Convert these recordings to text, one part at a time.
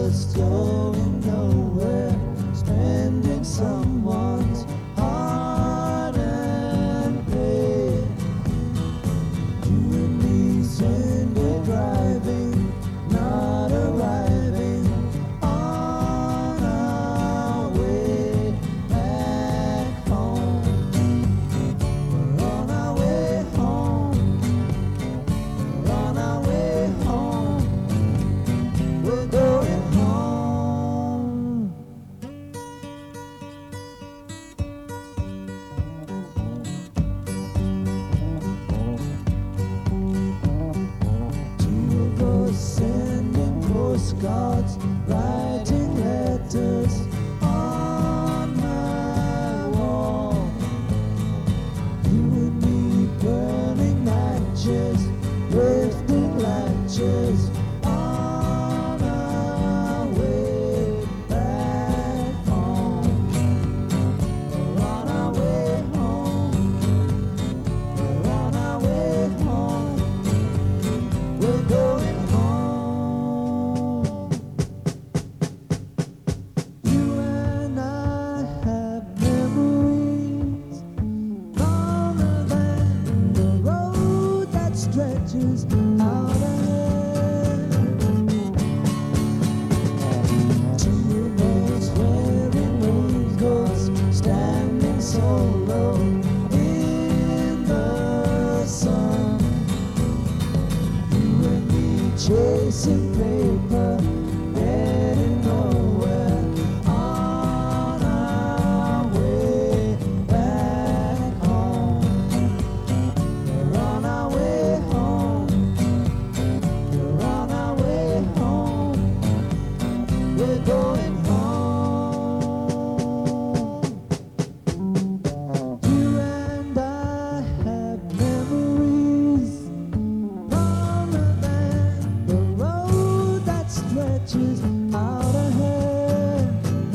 just going nowhere, spending someone's heart and pain. You and me Sunday driving, not arriving on our way back home. We're on our way home. We're on our way home. We're going home. Two of us sending postcards, writing letters on my wall. You and me burning matches, lifting latches on our way back home. We're on our way home. We're on our way home. We're going home. You and I have memories longer than the road that stretches out ahead. Two of us wearing raincoats, standing solo in the sun. You and me chasing paper, getting nowhere on our way back home. We're on our way home. We're on our way home. We're going home. You and I have memories longer than the road that stretches out ahead.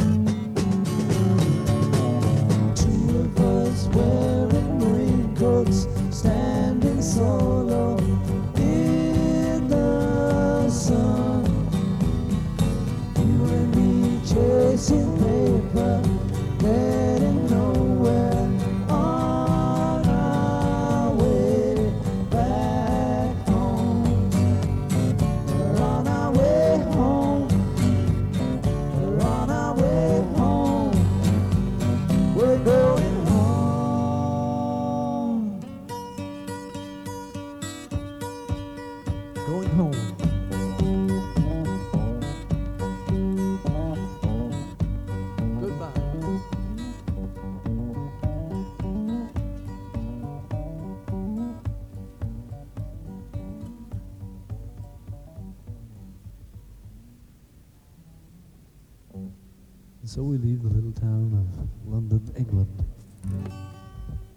Two of us wearing raincoats, standing solo in the sun. You and me chasing paper, getting nowhere on our way back home. We're on our way home. We're on our way home. We're going home. Going home. Goodbye. And so we leave the little town of London, England,